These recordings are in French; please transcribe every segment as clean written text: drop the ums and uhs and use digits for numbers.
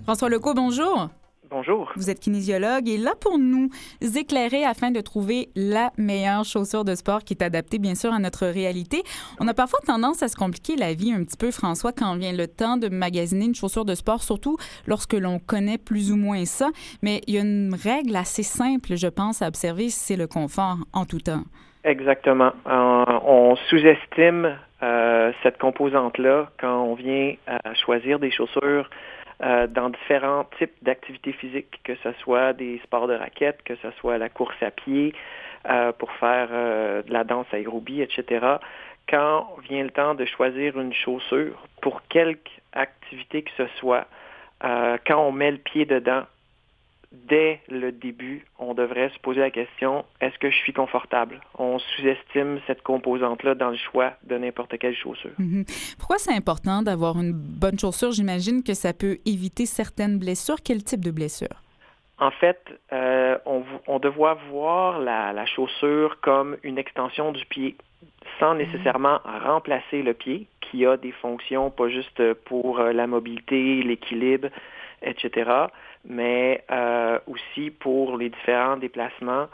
François Lecault, bonjour. Bonjour. Vous êtes kinésiologue et là pour nous éclairer afin de trouver la meilleure chaussure de sport qui est adaptée, bien sûr, à notre réalité. On a parfois tendance à se compliquer la vie un petit peu, François, quand vient le temps de magasiner une chaussure de sport, surtout lorsque l'on connaît plus ou moins ça. Mais il y a une règle assez simple, je pense, à observer, c'est le confort en tout temps. Exactement. On sous-estime cette composante-là quand on vient à choisir des chaussures dans différents types d'activités physiques, que ce soit des sports de raquettes, que ce soit la course à pied, pour faire de la danse aérobie, etc. Quand vient le temps de choisir une chaussure pour quelque activité que ce soit, quand on met le pied dedans, dès le début, on devrait se poser la question, est-ce que je suis confortable? On sous-estime cette composante-là dans le choix de n'importe quelle chaussure. Mm-hmm. Pourquoi c'est important d'avoir une bonne chaussure? J'imagine que ça peut éviter certaines blessures. Quel type de blessure? En fait, on doit voir la chaussure comme une extension du pied, sans nécessairement remplacer le pied, qui a des fonctions pas juste pour la mobilité, l'équilibre, etc., mais aussi pour les différents déplacements.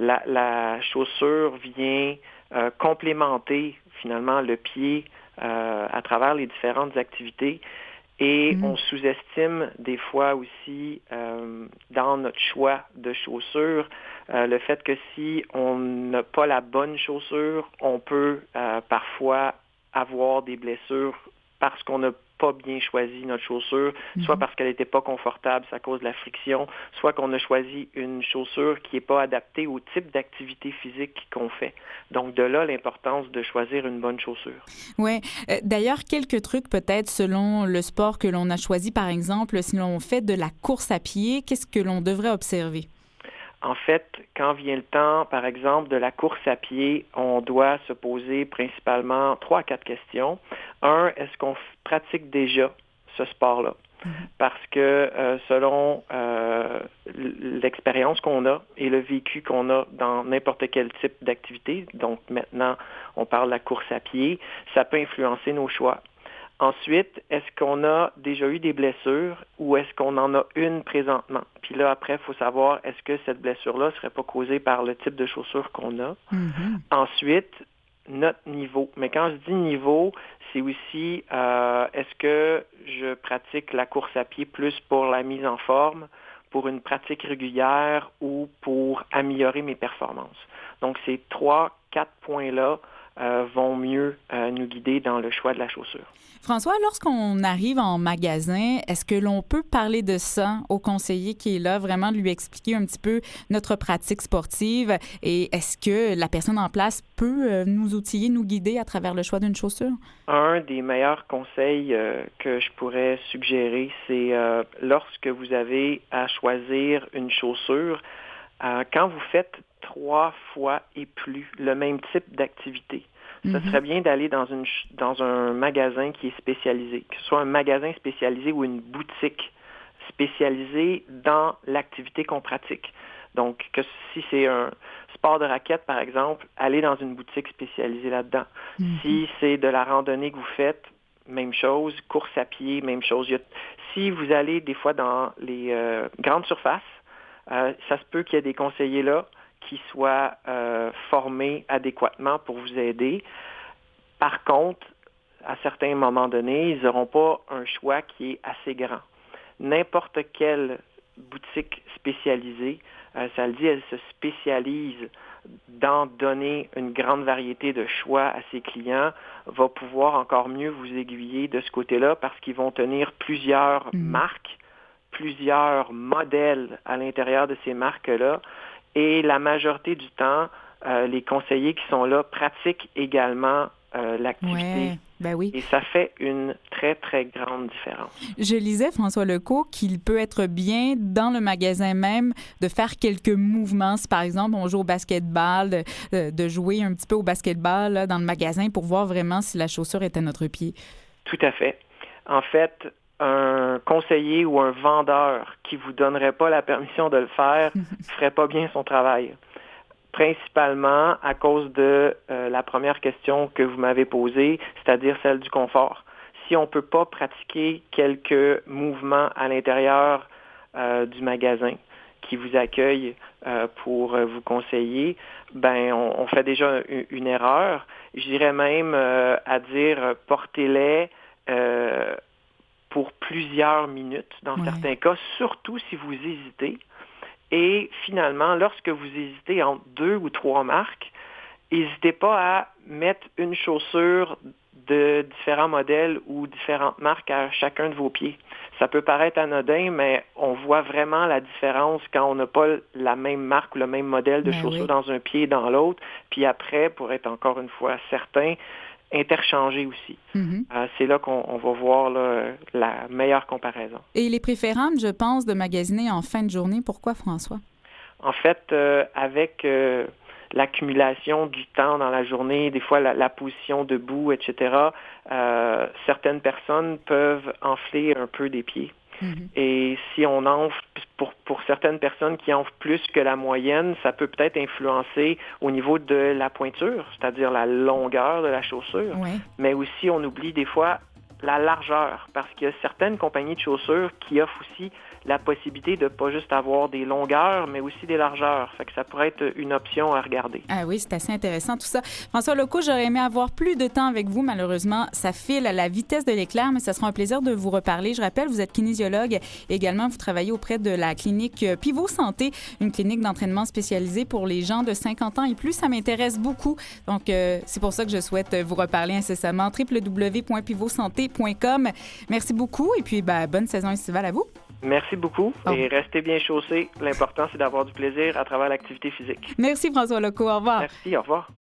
La chaussure vient complémenter finalement le pied à travers les différentes activités. Et on sous-estime des fois aussi dans notre choix de chaussures le fait que si on n'a pas la bonne chaussure, on peut parfois avoir des blessures parce qu'on n'a pas bien choisi notre chaussure, soit parce qu'elle n'était pas confortable, ça cause de la friction, soit qu'on a choisi une chaussure qui n'est pas adaptée au type d'activité physique qu'on fait. Donc, de là, l'importance de choisir une bonne chaussure. Oui. D'ailleurs, quelques trucs peut-être selon le sport que l'on a choisi. Par exemple, si l'on fait de la course à pied, qu'est-ce que l'on devrait observer? En fait, quand vient le temps, par exemple, de la course à pied, on doit se poser principalement 3 à 4 questions. Un, est-ce qu'on pratique déjà ce sport-là? Parce que selon l'expérience qu'on a et le vécu qu'on a dans n'importe quel type d'activité, donc maintenant on parle de la course à pied, ça peut influencer nos choix. Ensuite, est-ce qu'on a déjà eu des blessures ou est-ce qu'on en a une présentement? Puis là, après, il faut savoir, est-ce que cette blessure-là ne serait pas causée par le type de chaussure qu'on a? Ensuite, notre niveau. Mais quand je dis niveau, c'est aussi, est-ce que je pratique la course à pied plus pour la mise en forme, pour une pratique régulière ou pour améliorer mes performances? Donc, ces 3-4 points-là vont mieux nous guider dans le choix de la chaussure. François, lorsqu'on arrive en magasin, est-ce que l'on peut parler de ça au conseiller qui est là, vraiment de lui expliquer un petit peu notre pratique sportive et est-ce que la personne en place peut nous outiller, nous guider à travers le choix d'une chaussure? Un des meilleurs conseils que je pourrais suggérer, c'est lorsque vous avez à choisir une chaussure, quand vous faites 3 fois et plus le même type d'activité, ce serait bien d'aller dans un magasin qui est spécialisé, que ce soit un magasin spécialisé ou une boutique spécialisée dans l'activité qu'on pratique. Donc, que si c'est un sport de raquette, par exemple, allez dans une boutique spécialisée là-dedans. Si c'est de la randonnée que vous faites, même chose. Course à pied, même chose. Si vous allez des fois dans les grandes surfaces, ça se peut qu'il y ait des conseillers là qui soient formés adéquatement pour vous aider. Par contre, à certains moments donnés, ils n'auront pas un choix qui est assez grand. N'importe quelle boutique spécialisée, ça le dit, elle se spécialise dans donner une grande variété de choix à ses clients, va pouvoir encore mieux vous aiguiller de ce côté-là parce qu'ils vont tenir plusieurs marques, plusieurs modèles à l'intérieur de ces marques-là. Et la majorité du temps, les conseillers qui sont là pratiquent également l'activité. Ouais, ben oui. Et ça fait une très, très grande différence. Je lisais, François Lecault, qu'il peut être bien dans le magasin même de faire quelques mouvements. Si, par exemple, on joue au basketball, de jouer un petit peu au basketball là, dans le magasin pour voir vraiment si la chaussure est à notre pied. Tout à fait. En fait, un conseiller ou un vendeur qui vous donnerait pas la permission de le faire ferait pas bien son travail. Principalement à cause de la première question que vous m'avez posée, c'est-à-dire celle du confort. si on ne peut pas pratiquer quelques mouvements à l'intérieur du magasin qui vous accueille pour vous conseiller, ben on fait déjà une erreur. Je dirais même à dire portez-les pour plusieurs minutes dans certains cas, surtout si vous hésitez. Et finalement, lorsque vous hésitez entre 2 ou 3 marques, n'hésitez pas à mettre une chaussure de différents modèles ou différentes marques à chacun de vos pieds. Ça peut paraître anodin, mais on voit vraiment la différence quand on n'a pas la même marque ou le même modèle de chaussure dans un pied et dans l'autre. Puis après, pour être encore une fois certain, interchanger aussi. C'est là qu'on va voir là, la meilleure comparaison. Et il est préférable, je pense, de magasiner en fin de journée. Pourquoi, François? En fait, avec l'accumulation du temps dans la journée, des fois la position debout, etc., certaines personnes peuvent enfler un peu des pieds. Et si on enfle, pour certaines personnes qui enflent plus que la moyenne, ça peut peut-être influencer au niveau de la pointure, c'est-à-dire la longueur de la chaussure. Mais aussi, on oublie des fois la largeur, parce qu'il y a certaines compagnies de chaussures qui offrent aussi la possibilité de ne pas juste avoir des longueurs, mais aussi des largeurs. Fait que ça pourrait être une option à regarder. Ah oui, c'est assez intéressant tout ça. François Lecault, j'aurais aimé avoir plus de temps avec vous. Malheureusement, ça file à la vitesse de l'éclair, mais ça sera un plaisir de vous reparler. Je rappelle, vous êtes kinésiologue. Également, vous travaillez auprès de la clinique Pivot Santé, une clinique d'entraînement spécialisée pour les gens de 50 ans et plus. Ça m'intéresse beaucoup. Donc, c'est pour ça que je souhaite vous reparler incessamment. www.pivotsanté.com. Merci beaucoup et puis bonne saison estivale à vous. Merci beaucoup et restez bien chaussés. L'important, c'est d'avoir du plaisir à travers l'activité physique. Merci François Lecault. Au revoir. Merci, au revoir.